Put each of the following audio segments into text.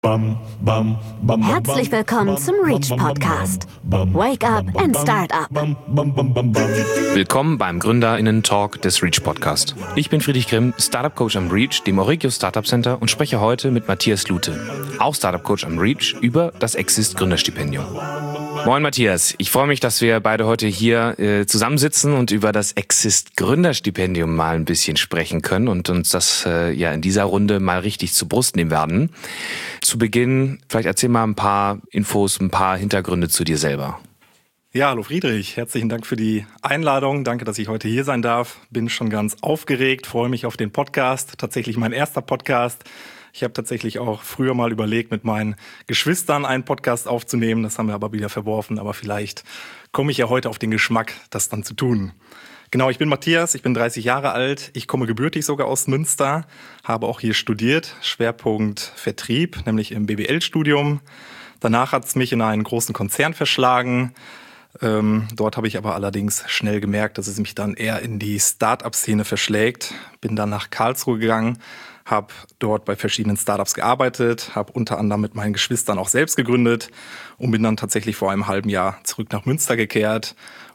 Herzlich willkommen zum Reach Podcast. Wake up and start up. Willkommen beim GründerInnen-Talk des Reach Podcast. Ich bin Friedrich Grimm, Startup Coach am Reach, dem Euregio Startup Center, und spreche heute mit Matthias Lute, auch Startup Coach am Reach, über das Exist Gründerstipendium. Moin Matthias, ich freue mich, dass wir beide heute hier zusammensitzen und über das Exist Gründerstipendium mal ein bisschen sprechen können und uns das in dieser Runde mal richtig zur Brust nehmen werden. Zu Beginn, vielleicht erzähl mal ein paar Infos, ein paar Hintergründe zu dir selber. Ja, hallo Friedrich, herzlichen Dank für die Einladung. Danke, dass ich heute hier sein darf. Bin schon ganz aufgeregt, freue mich auf den Podcast. Tatsächlich mein erster Podcast. Ich habe tatsächlich auch früher mal überlegt, mit meinen Geschwistern einen Podcast aufzunehmen. Das haben wir aber wieder verworfen. Aber vielleicht komme ich ja heute auf den Geschmack, das dann zu tun. Genau, ich bin Matthias, ich bin 30 Jahre alt. Ich komme gebürtig sogar aus Münster, habe auch hier studiert. Schwerpunkt Vertrieb, nämlich im BWL-Studium. Danach hat es mich in einen großen Konzern verschlagen. Dort habe ich aber allerdings schnell gemerkt, dass es mich dann eher in die Start-up-Szene verschlägt. Bin dann nach Karlsruhe gegangen, habe dort bei verschiedenen Startups gearbeitet, habe unter anderem mit meinen Geschwistern auch selbst gegründet und bin dann tatsächlich vor einem halben Jahr zurück nach Münster gekehrt,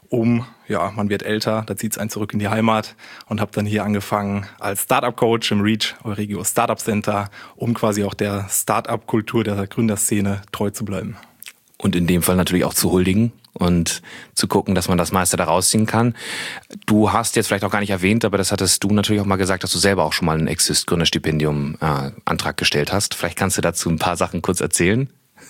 man wird älter, da zieht es einen zurück in die Heimat, und habe dann hier angefangen als Startup-Coach im Reach Euregio Startup Center, um quasi auch der Startup-Kultur der Gründerszene treu zu bleiben. Und in dem Fall natürlich auch zu huldigen und zu gucken, dass man das meiste da rausziehen kann. Du hast jetzt vielleicht auch gar nicht erwähnt, aber das hattest du natürlich auch mal gesagt, dass du selber auch schon mal einen Exist Gründerstipendium Antrag gestellt hast. Vielleicht kannst du dazu ein paar Sachen kurz erzählen.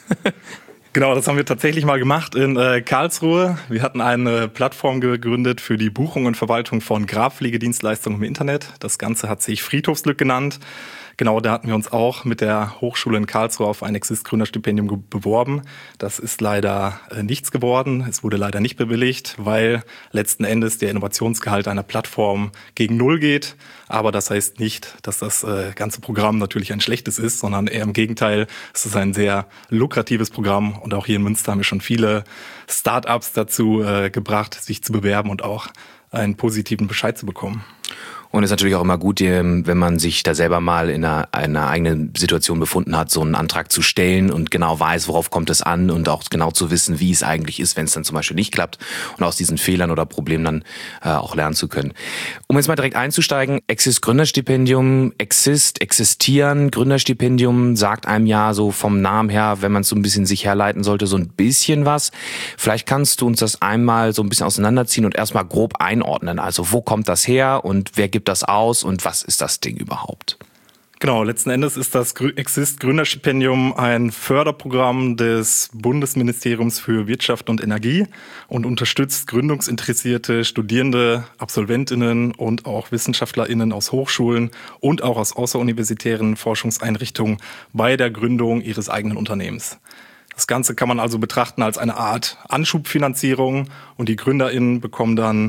Genau, das haben wir tatsächlich mal gemacht in Karlsruhe. Wir hatten eine Plattform gegründet für die Buchung und Verwaltung von Grabpflegedienstleistungen im Internet. Das Ganze hat sich Friedhofsglück genannt. Genau, da hatten wir uns auch mit der Hochschule in Karlsruhe auf ein Exist-Gründerstipendium beworben. Das ist leider nichts geworden. Es wurde leider nicht bewilligt, weil letzten Endes der Innovationsgehalt einer Plattform gegen Null geht. Aber das heißt nicht, dass das ganze Programm natürlich ein schlechtes ist, sondern eher im Gegenteil. Es ist ein sehr lukratives Programm, und auch hier in Münster haben wir schon viele Start-ups dazu gebracht, sich zu bewerben und auch einen positiven Bescheid zu bekommen. Und es ist natürlich auch immer gut, wenn man sich da selber mal in einer eigenen Situation befunden hat, so einen Antrag zu stellen und genau weiß, worauf kommt es an, und auch genau zu wissen, wie es eigentlich ist, wenn es dann zum Beispiel nicht klappt, und aus diesen Fehlern oder Problemen dann auch lernen zu können. Um jetzt mal direkt einzusteigen, Exist Gründerstipendium, existieren, Gründerstipendium sagt einem ja so vom Namen her, wenn man es so ein bisschen sich herleiten sollte, so ein bisschen was. Vielleicht kannst du uns das einmal so ein bisschen auseinanderziehen und erstmal grob einordnen. Also wo kommt das her und wer gibt das aus und was ist das Ding überhaupt? Genau, letzten Endes ist das Exist Gründerstipendium ein Förderprogramm des Bundesministeriums für Wirtschaft und Energie und unterstützt gründungsinteressierte Studierende, AbsolventInnen und auch WissenschaftlerInnen aus Hochschulen und auch aus außeruniversitären Forschungseinrichtungen bei der Gründung ihres eigenen Unternehmens. Das Ganze kann man also betrachten als eine Art Anschubfinanzierung, und die GründerInnen bekommen dann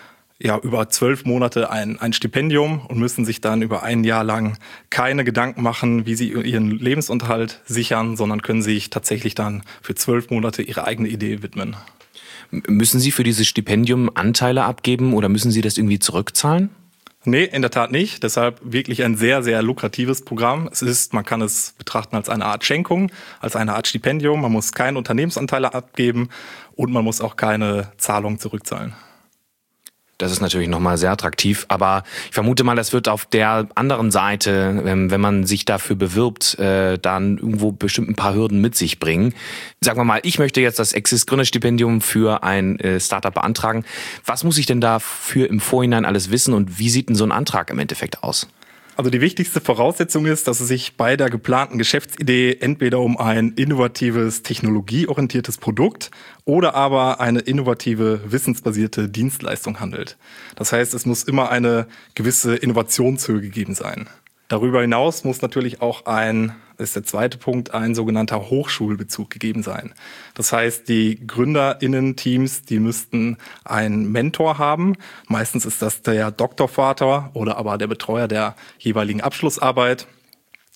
über 12 Monate ein Stipendium und müssen sich dann über ein Jahr lang keine Gedanken machen, wie sie ihren Lebensunterhalt sichern, sondern können sich tatsächlich dann für 12 Monate ihre eigene Idee widmen. Müssen Sie für dieses Stipendium Anteile abgeben oder müssen Sie das irgendwie zurückzahlen? Nee, in der Tat nicht. Deshalb wirklich ein sehr, sehr lukratives Programm. Man kann es betrachten als eine Art Schenkung, als eine Art Stipendium. Man muss keine Unternehmensanteile abgeben und man muss auch keine Zahlung zurückzahlen. Das ist natürlich nochmal sehr attraktiv, aber ich vermute mal, das wird auf der anderen Seite, wenn man sich dafür bewirbt, dann irgendwo bestimmt ein paar Hürden mit sich bringen. Sagen wir mal, ich möchte jetzt das Exist Gründerstipendium für ein Startup beantragen. Was muss ich denn dafür im Vorhinein alles wissen und wie sieht denn so ein Antrag im Endeffekt aus? Also die wichtigste Voraussetzung ist, dass es sich bei der geplanten Geschäftsidee entweder um ein innovatives, technologieorientiertes Produkt oder aber eine innovative, wissensbasierte Dienstleistung handelt. Das heißt, es muss immer eine gewisse Innovationshöhe gegeben sein. Darüber hinaus muss natürlich auch das ist der zweite Punkt, ein sogenannter Hochschulbezug gegeben sein. Das heißt, die GründerInnen-Teams, die müssten einen Mentor haben. Meistens ist das der Doktorvater oder aber der Betreuer der jeweiligen Abschlussarbeit.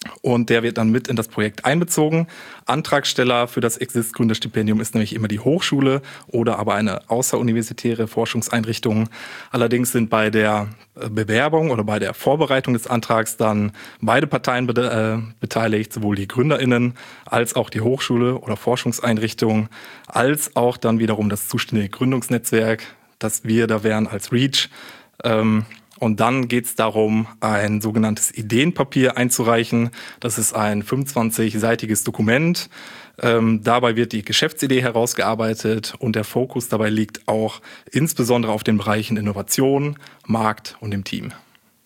Und der wird dann mit in das Projekt einbezogen. Antragsteller für das Exist-Gründerstipendium ist nämlich immer die Hochschule oder aber eine außeruniversitäre Forschungseinrichtung. Allerdings sind bei der Bewerbung oder bei der Vorbereitung des Antrags dann beide Parteien beteiligt, sowohl die GründerInnen als auch die Hochschule oder Forschungseinrichtung, als auch dann wiederum das zuständige Gründungsnetzwerk, das wir da wären als REACH. Und dann geht es darum, ein sogenanntes Ideenpapier einzureichen. Das ist ein 25-seitiges Dokument. Dabei wird die Geschäftsidee herausgearbeitet und der Fokus dabei liegt auch insbesondere auf den Bereichen Innovation, Markt und dem Team.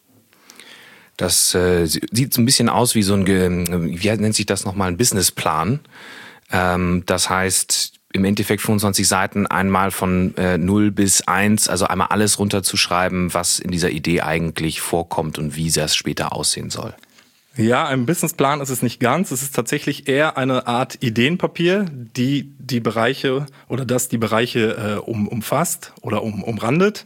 Das sieht so ein bisschen aus wie so ein, wie nennt sich das nochmal, ein Businessplan. Das heißt, im Endeffekt 25 Seiten einmal von 0 bis 1, also einmal alles runterzuschreiben, was in dieser Idee eigentlich vorkommt und wie das später aussehen soll. Ja, ein Businessplan ist es nicht ganz. Es ist tatsächlich eher eine Art Ideenpapier, die Bereiche oder das die Bereiche umfasst oder umrandet.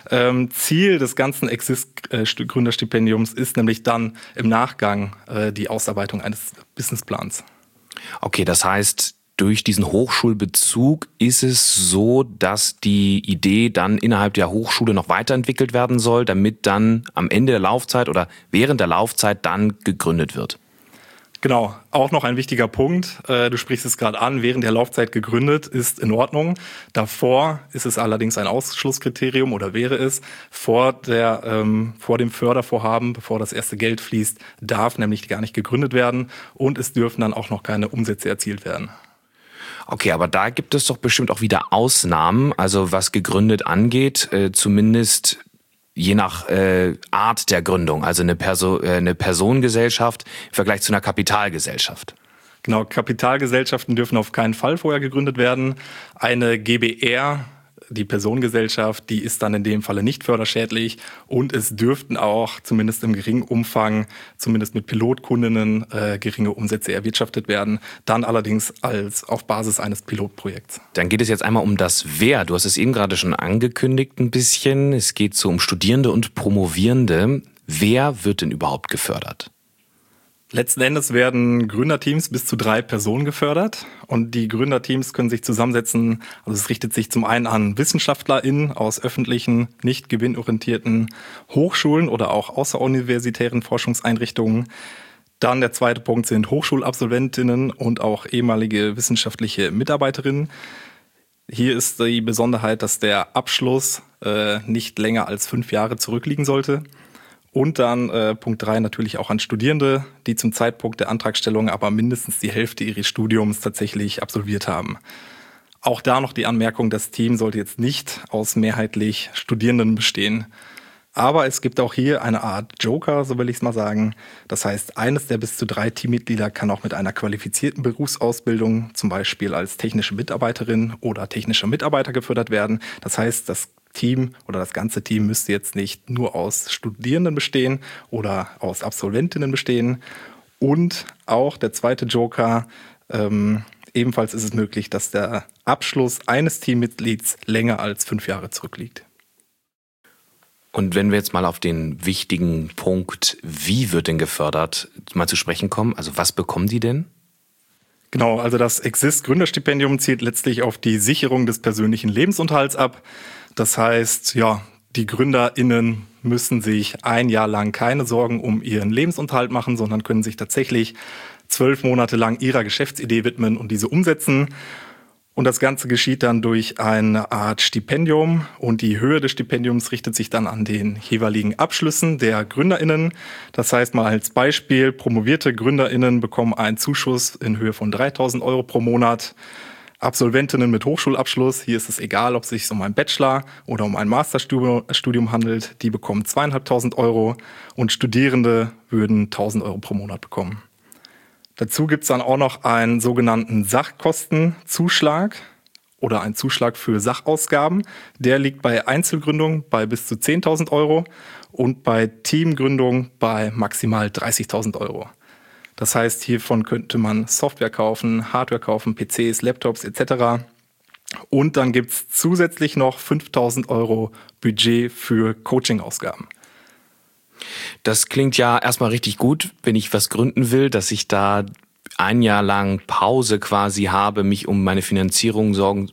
Ziel des ganzen Exist-Gründerstipendiums ist nämlich dann im Nachgang die Ausarbeitung eines Businessplans. Okay, das heißt, durch diesen Hochschulbezug ist es so, dass die Idee dann innerhalb der Hochschule noch weiterentwickelt werden soll, damit dann am Ende der Laufzeit oder während der Laufzeit dann gegründet wird. Genau, auch noch ein wichtiger Punkt. Du sprichst es gerade an, während der Laufzeit gegründet ist in Ordnung. Davor ist es allerdings ein Ausschlusskriterium oder wäre es. Vor dem Fördervorhaben, bevor das erste Geld fließt, darf nämlich gar nicht gegründet werden und es dürfen dann auch noch keine Umsätze erzielt werden. Okay, aber da gibt es doch bestimmt auch wieder Ausnahmen, also was gegründet angeht, zumindest je nach Art der Gründung, also eine Personengesellschaft im Vergleich zu einer Kapitalgesellschaft. Genau, Kapitalgesellschaften dürfen auf keinen Fall vorher gegründet werden. Eine GbR, die Personengesellschaft, die ist dann in dem Falle nicht förderschädlich und es dürften auch zumindest im geringen Umfang, zumindest mit Pilotkundinnen, geringe Umsätze erwirtschaftet werden, dann allerdings auf Basis eines Pilotprojekts. Dann geht es jetzt einmal um das Wer. Du hast es eben gerade schon angekündigt ein bisschen. Es geht so um Studierende und Promovierende. Wer wird denn überhaupt gefördert? Letzten Endes werden Gründerteams bis zu 3 Personen gefördert und die Gründerteams können sich zusammensetzen. Also es richtet sich zum einen an WissenschaftlerInnen aus öffentlichen, nicht gewinnorientierten Hochschulen oder auch außeruniversitären Forschungseinrichtungen. Dann der zweite Punkt sind Hochschulabsolventinnen und auch ehemalige wissenschaftliche Mitarbeiterinnen. Hier ist die Besonderheit, dass der Abschluss nicht länger als 5 Jahre zurückliegen sollte. Und dann Punkt 3 natürlich auch an Studierende, die zum Zeitpunkt der Antragstellung aber mindestens die Hälfte ihres Studiums tatsächlich absolviert haben. Auch da noch die Anmerkung, das Team sollte jetzt nicht aus mehrheitlich Studierenden bestehen. Aber es gibt auch hier eine Art Joker, so will ich es mal sagen. Das heißt, eines der bis zu 3 Teammitglieder kann auch mit einer qualifizierten Berufsausbildung, zum Beispiel als technische Mitarbeiterin oder technischer Mitarbeiter gefördert werden. Das heißt, das Team oder das ganze Team müsste jetzt nicht nur aus Studierenden bestehen oder aus Absolventinnen bestehen. Und auch der zweite Joker, ebenfalls ist es möglich, dass der Abschluss eines Teammitglieds länger als 5 Jahre zurückliegt. Und wenn wir jetzt mal auf den wichtigen Punkt, wie wird denn gefördert, mal zu sprechen kommen, also was bekommen die denn? Genau, also das Exist-Gründerstipendium zielt letztlich auf die Sicherung des persönlichen Lebensunterhalts ab. Das heißt, ja, die GründerInnen müssen sich 1 Jahr lang keine Sorgen um ihren Lebensunterhalt machen, sondern können sich tatsächlich 12 Monate lang ihrer Geschäftsidee widmen und diese umsetzen. Und das Ganze geschieht dann durch eine Art Stipendium und die Höhe des Stipendiums richtet sich dann an den jeweiligen Abschlüssen der GründerInnen. Das heißt mal als Beispiel, promovierte GründerInnen bekommen einen Zuschuss in Höhe von 3.000 € pro Monat. Absolventinnen mit Hochschulabschluss, hier ist es egal, ob es sich um einen Bachelor oder um ein Masterstudium handelt, die bekommen 2.500 € und Studierende würden 1.000 € pro Monat bekommen. Dazu gibt es dann auch noch einen sogenannten Sachkostenzuschlag oder einen Zuschlag für Sachausgaben. Der liegt bei Einzelgründung bei bis zu 10.000 € und bei Teamgründung bei maximal 30.000 €. Das heißt, hiervon könnte man Software kaufen, Hardware kaufen, PCs, Laptops etc. Und dann gibt es zusätzlich noch 5.000 € Budget für Coaching-Ausgaben. Das klingt ja erstmal richtig gut, wenn ich was gründen will, dass ich da ein Jahr lang Pause quasi habe, mich um meine Finanzierung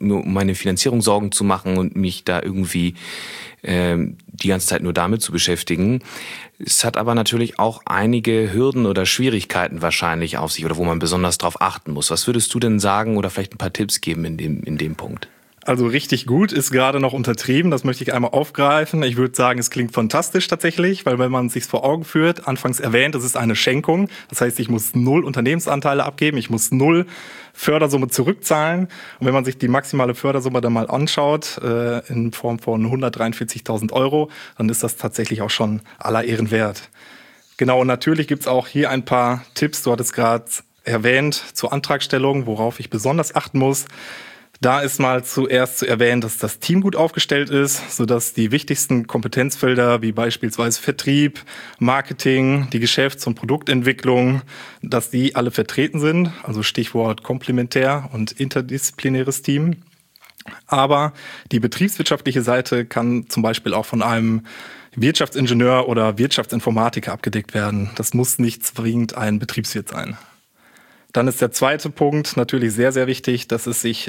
Sorgen zu machen und mich da irgendwie die ganze Zeit nur damit zu beschäftigen. Es hat aber natürlich auch einige Hürden oder Schwierigkeiten wahrscheinlich auf sich oder wo man besonders drauf achten muss. Was würdest du denn sagen oder vielleicht ein paar Tipps geben in dem Punkt? Also richtig gut ist gerade noch untertrieben, das möchte ich einmal aufgreifen. Ich würde sagen, es klingt fantastisch tatsächlich, weil wenn man es sich vor Augen führt, anfangs erwähnt, es ist eine Schenkung. Das heißt, ich muss 0 Unternehmensanteile abgeben, ich muss 0 Fördersumme zurückzahlen. Und wenn man sich die maximale Fördersumme dann mal anschaut, in Form von 143.000 €, dann ist das tatsächlich auch schon aller Ehren wert. Genau, und natürlich gibt's auch hier ein paar Tipps, du hattest gerade erwähnt, zur Antragstellung, worauf ich besonders achten muss. Da ist mal zuerst zu erwähnen, dass das Team gut aufgestellt ist, sodass die wichtigsten Kompetenzfelder wie beispielsweise Vertrieb, Marketing, die Geschäfts- und Produktentwicklung, dass die alle vertreten sind. Also Stichwort komplementär und interdisziplinäres Team. Aber die betriebswirtschaftliche Seite kann zum Beispiel auch von einem Wirtschaftsingenieur oder Wirtschaftsinformatiker abgedeckt werden. Das muss nicht zwingend ein Betriebswirt sein. Dann ist der zweite Punkt natürlich sehr, sehr wichtig, dass es sich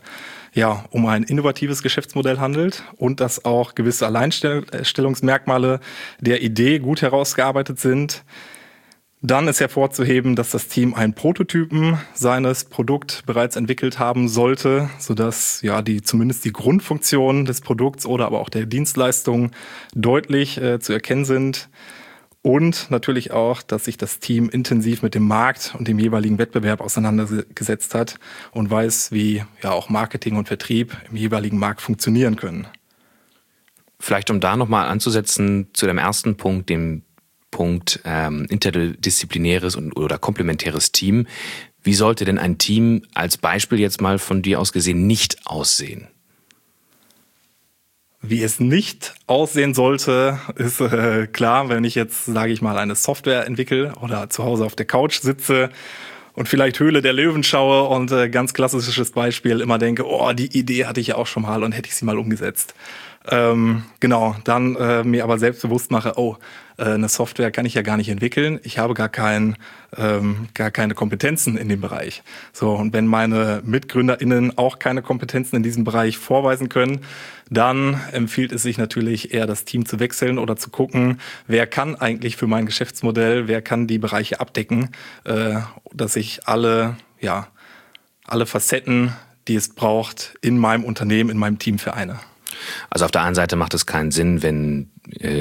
um ein innovatives Geschäftsmodell handelt und dass auch gewisse Alleinstellungsmerkmale der Idee gut herausgearbeitet sind. Dann ist hervorzuheben, dass das Team einen Prototypen seines Produkts bereits entwickelt haben sollte, sodass zumindest die Grundfunktionen des Produkts oder aber auch der Dienstleistung deutlich zu erkennen sind. Und natürlich auch, dass sich das Team intensiv mit dem Markt und dem jeweiligen Wettbewerb auseinandergesetzt hat und weiß, wie auch Marketing und Vertrieb im jeweiligen Markt funktionieren können. Vielleicht um da nochmal anzusetzen zu dem ersten Punkt, dem Punkt interdisziplinäres oder komplementäres Team. Wie sollte denn ein Team als Beispiel jetzt mal von dir aus gesehen nicht aussehen? Wie es nicht aussehen sollte, ist klar, wenn ich jetzt, sage ich mal, eine Software entwickle oder zu Hause auf der Couch sitze und vielleicht Höhle der Löwen schaue und ganz klassisches Beispiel immer denke, oh, die Idee hatte ich ja auch schon mal und hätte ich sie mal umgesetzt. Dann mir aber selbstbewusst mache, eine Software kann ich ja gar nicht entwickeln. Ich habe gar keine Kompetenzen in dem Bereich. So, und wenn meine MitgründerInnen auch keine Kompetenzen in diesem Bereich vorweisen können, dann empfiehlt es sich natürlich eher, das Team zu wechseln oder zu gucken, wer kann eigentlich für mein Geschäftsmodell, wer kann die Bereiche abdecken, dass ich alle Facetten, die es braucht, in meinem Unternehmen, in meinem Team vereine. Also auf der einen Seite macht es keinen Sinn, wenn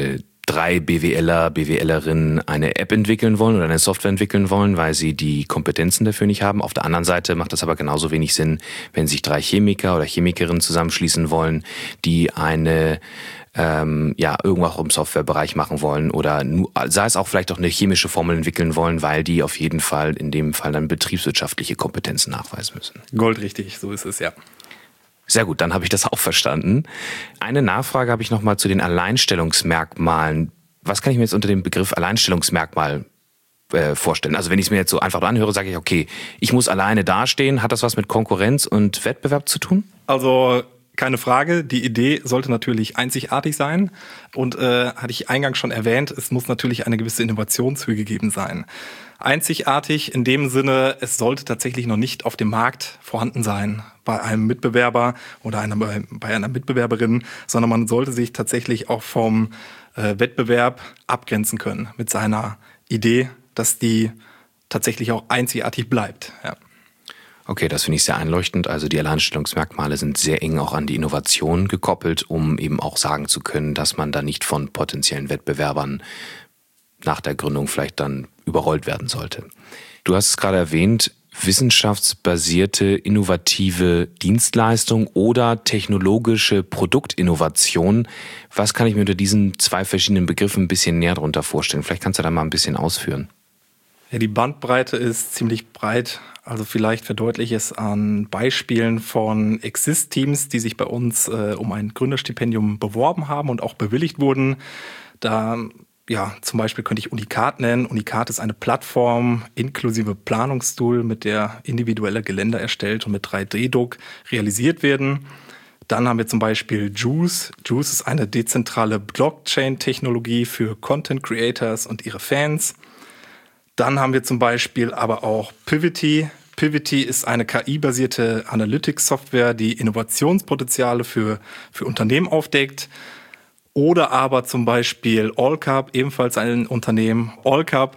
3 BWLer, BWLerinnen eine App entwickeln wollen oder eine Software entwickeln wollen, weil sie die Kompetenzen dafür nicht haben. Auf der anderen Seite macht es aber genauso wenig Sinn, wenn sich 3 Chemiker oder Chemikerinnen zusammenschließen wollen, die eine irgendwas im Softwarebereich machen wollen oder sei es auch vielleicht auch eine chemische Formel entwickeln wollen, weil die auf jeden Fall in dem Fall dann betriebswirtschaftliche Kompetenzen nachweisen müssen. Goldrichtig, so ist es, ja. Sehr gut, dann habe ich das auch verstanden. Eine Nachfrage habe ich nochmal zu den Alleinstellungsmerkmalen. Was kann ich mir jetzt unter dem Begriff Alleinstellungsmerkmal vorstellen? Also wenn ich es mir jetzt so einfach anhöre, sage ich, okay, ich muss alleine dastehen. Hat das was mit Konkurrenz und Wettbewerb zu tun? Also keine Frage, die Idee sollte natürlich einzigartig sein und hatte ich eingangs schon erwähnt, es muss natürlich eine gewisse Innovationshöhe gegeben sein. Einzigartig in dem Sinne, es sollte tatsächlich noch nicht auf dem Markt vorhanden sein bei einem Mitbewerber oder bei einer Mitbewerberin, sondern man sollte sich tatsächlich auch vom Wettbewerb abgrenzen können mit seiner Idee, dass die tatsächlich auch einzigartig bleibt. Ja. Okay, das finde ich sehr einleuchtend. Also die Alleinstellungsmerkmale sind sehr eng auch an die Innovation gekoppelt, um eben auch sagen zu können, dass man da nicht von potenziellen Wettbewerbern nach der Gründung vielleicht dann überrollt werden sollte. Du hast es gerade erwähnt, wissenschaftsbasierte, innovative Dienstleistung oder technologische Produktinnovation. Was kann ich mir unter diesen 2 verschiedenen Begriffen ein bisschen näher darunter vorstellen? Vielleicht kannst du da mal ein bisschen ausführen. Ja, die Bandbreite ist ziemlich breit. Also vielleicht verdeutliche ich es an Beispielen von Exist-Teams, die sich bei uns um ein Gründerstipendium beworben haben und auch bewilligt wurden. Da zum Beispiel könnte ich Unikat nennen. Unikat ist eine Plattform inklusive Planungstool, mit der individuelle Geländer erstellt und mit 3D-Druck realisiert werden. Dann haben wir zum Beispiel Juice. Juice ist eine dezentrale Blockchain-Technologie für Content Creators und ihre Fans. Dann haben wir zum Beispiel aber auch Pivity. Pivity ist eine KI-basierte Analytics-Software, die Innovationspotenziale für Unternehmen aufdeckt. Oder aber zum Beispiel Allcup, ebenfalls ein Unternehmen. Allcup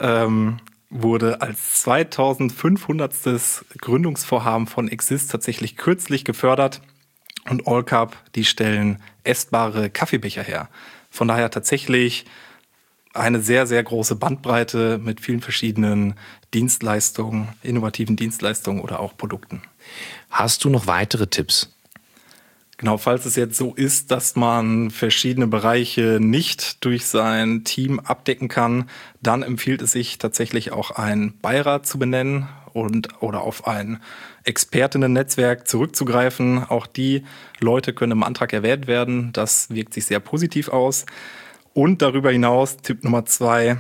wurde als 2500. Gründungsvorhaben von Exist tatsächlich kürzlich gefördert. Und Allcup, die stellen essbare Kaffeebecher her. Von daher tatsächlich eine sehr, sehr große Bandbreite mit vielen verschiedenen Dienstleistungen, innovativen Dienstleistungen oder auch Produkten. Hast du noch weitere Tipps? Genau, falls es jetzt so ist, dass man verschiedene Bereiche nicht durch sein Team abdecken kann, dann empfiehlt es sich tatsächlich auch einen Beirat zu benennen oder auf ein Expertinnen-Netzwerk zurückzugreifen. Auch die Leute können im Antrag erwähnt werden. Das wirkt sich sehr positiv aus. Und darüber hinaus, Tipp Nummer 2,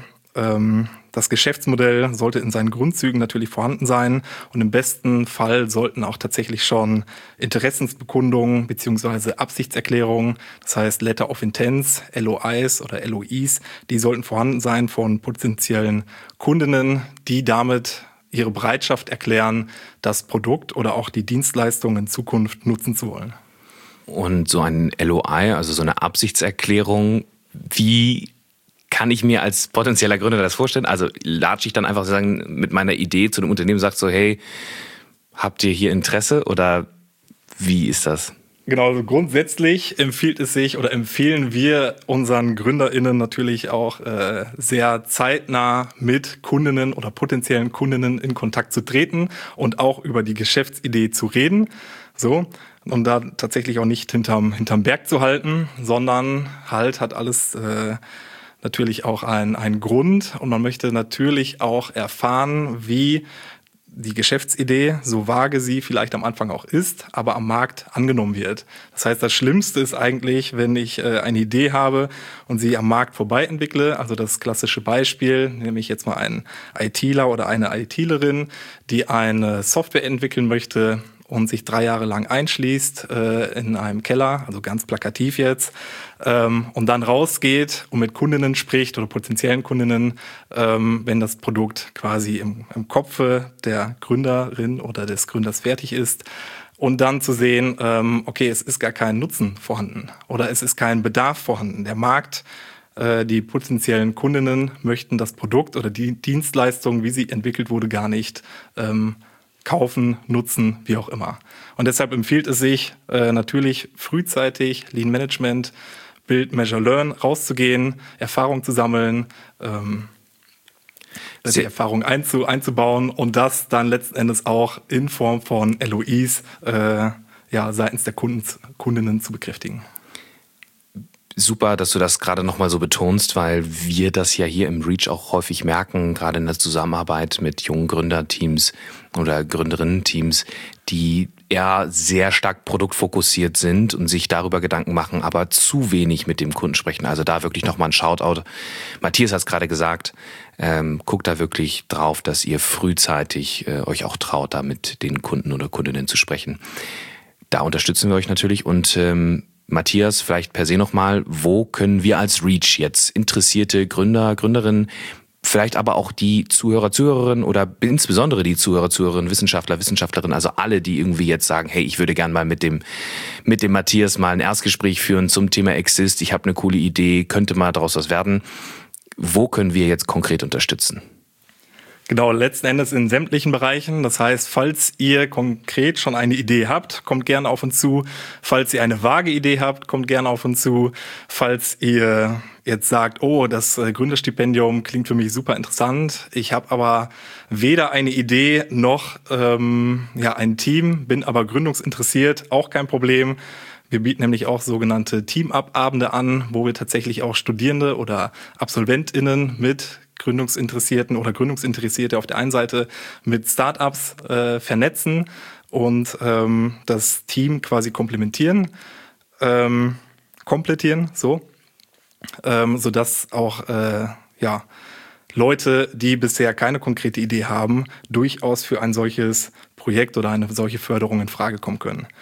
das Geschäftsmodell sollte in seinen Grundzügen natürlich vorhanden sein. Und im besten Fall sollten auch tatsächlich schon Interessensbekundungen bzw. Absichtserklärungen, das heißt Letter of Intents, LOIs oder LOIs, die sollten vorhanden sein von potenziellen Kundinnen, die damit ihre Bereitschaft erklären, das Produkt oder auch die Dienstleistung in Zukunft nutzen zu wollen. Und so ein LOI, also so eine Absichtserklärung, wie kann ich mir als potenzieller Gründer das vorstellen? Also latsche ich dann einfach sozusagen mit meiner Idee zu einem Unternehmen und sage so, hey, habt ihr hier Interesse oder wie ist das? Genau, also grundsätzlich empfehlen wir unseren GründerInnen natürlich auch sehr zeitnah mit Kundinnen oder potenziellen Kundinnen in Kontakt zu treten und auch über die Geschäftsidee zu reden. So. Und da tatsächlich auch nicht hinterm Berg zu halten, sondern hat alles natürlich auch einen Grund. Und man möchte natürlich auch erfahren, wie die Geschäftsidee, so vage sie vielleicht am Anfang auch ist, aber am Markt angenommen wird. Das heißt, das Schlimmste ist eigentlich, wenn ich eine Idee habe und sie am Markt vorbei entwickle. Also das klassische Beispiel, nämlich jetzt mal einen ITler oder eine ITlerin, die eine Software entwickeln möchte und sich 3 Jahre lang einschließt in einem Keller, also ganz plakativ jetzt, und dann rausgeht und mit Kundinnen spricht oder potenziellen Kundinnen, wenn das Produkt quasi im Kopfe der Gründerin oder des Gründers fertig ist. Und dann zu sehen, okay, es ist gar kein Nutzen vorhanden oder es ist kein Bedarf vorhanden. Der Markt, die potenziellen Kundinnen möchten das Produkt oder die Dienstleistung, wie sie entwickelt wurde, gar nicht kaufen, nutzen, wie auch immer. Und deshalb empfiehlt es sich natürlich frühzeitig Lean Management, Build, Measure, Learn rauszugehen, Erfahrung zu sammeln, die Erfahrung einzubauen und das dann letzten Endes auch in Form von LOIs seitens der Kundinnen zu bekräftigen. Super, dass du das gerade nochmal so betonst, weil wir das ja hier im Reach auch häufig merken, gerade in der Zusammenarbeit mit jungen Gründerteams oder Gründerinnen-Teams, die eher sehr stark produktfokussiert sind und sich darüber Gedanken machen, aber zu wenig mit dem Kunden sprechen. Also da wirklich nochmal ein Shoutout. Matthias hat es gerade gesagt, guckt da wirklich drauf, dass ihr frühzeitig euch auch traut, da mit den Kunden oder Kundinnen zu sprechen. Da unterstützen wir euch natürlich und Matthias, vielleicht per se nochmal, wo können wir als Reach jetzt interessierte Gründer, Gründerinnen, vielleicht aber auch die Zuhörer, Zuhörerinnen oder insbesondere die Zuhörer, Zuhörerinnen, Wissenschaftler, Wissenschaftlerinnen, also alle, die irgendwie jetzt sagen, hey, ich würde gerne mal mit dem Matthias mal ein Erstgespräch führen zum Thema Exist, ich habe eine coole Idee, könnte mal daraus was werden. Wo können wir jetzt konkret unterstützen? Genau, letzten Endes in sämtlichen Bereichen. Das heißt, falls ihr konkret schon eine Idee habt, kommt gerne auf uns zu. Falls ihr eine vage Idee habt, kommt gerne auf uns zu. Falls ihr jetzt sagt, oh, das Gründerstipendium klingt für mich super interessant. Ich habe aber weder eine Idee noch ein Team, bin aber gründungsinteressiert, auch kein Problem. Wir bieten nämlich auch sogenannte Team-Up-Abende an, wo wir tatsächlich auch Studierende oder AbsolventInnen mit Gründungsinteressierten oder Gründungsinteressierte auf der einen Seite mit Startups vernetzen und das Team quasi komplettieren, sodass auch Leute, die bisher keine konkrete Idee haben, durchaus für ein solches Projekt oder eine solche Förderung in Frage kommen können.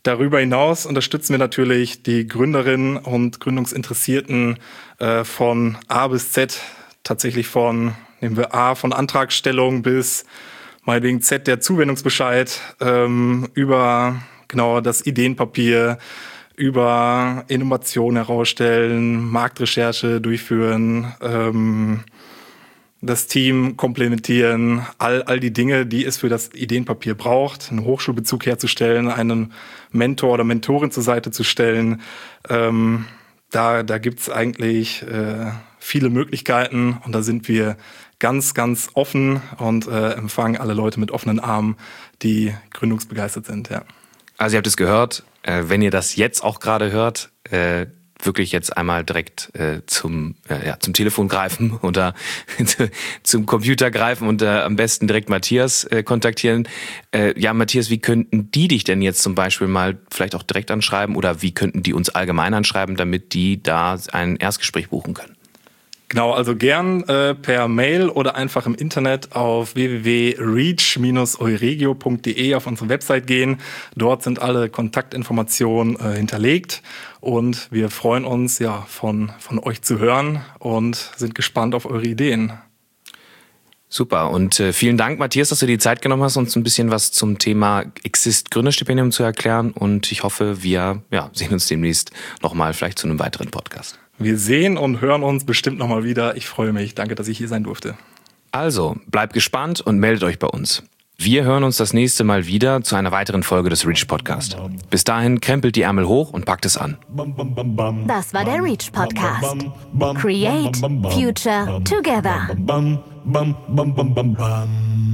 Darüber hinaus unterstützen wir natürlich die Gründerinnen und Gründungsinteressierten von A bis Z, tatsächlich nehmen wir A, von Antragstellung bis meinetwegen Z, der Zuwendungsbescheid, über genau das Ideenpapier, über Innovation herausstellen, Marktrecherche durchführen, das Team komplementieren, all die Dinge, die es für das Ideenpapier braucht, einen Hochschulbezug herzustellen, einen Mentor oder Mentorin zur Seite zu stellen. Da gibt's eigentlich viele Möglichkeiten und da sind wir ganz, ganz offen und empfangen alle Leute mit offenen Armen, die gründungsbegeistert sind. Ja. Also ihr habt es gehört, wenn ihr das jetzt auch gerade hört, wirklich jetzt einmal direkt zum Telefon greifen oder zum Computer greifen und am besten direkt Matthias kontaktieren. Matthias, wie könnten die dich denn jetzt zum Beispiel mal vielleicht auch direkt anschreiben oder wie könnten die uns allgemein anschreiben, damit die da ein Erstgespräch buchen können? Genau, also gern per Mail oder einfach im Internet auf www.reach-euregio.de auf unsere Website gehen. Dort sind alle Kontaktinformationen hinterlegt und wir freuen uns, von euch zu hören und sind gespannt auf eure Ideen. Super und vielen Dank, Matthias, dass du die Zeit genommen hast, uns ein bisschen was zum Thema Exist Gründerstipendium zu erklären und ich hoffe, wir sehen uns demnächst nochmal vielleicht zu einem weiteren Podcast. Wir sehen und hören uns bestimmt nochmal wieder. Ich freue mich. Danke, dass ich hier sein durfte. Also, bleibt gespannt und meldet euch bei uns. Wir hören uns das nächste Mal wieder zu einer weiteren Folge des Reach Podcast. Bis dahin krempelt die Ärmel hoch und packt es an. Das war der Reach Podcast. Create Future Together.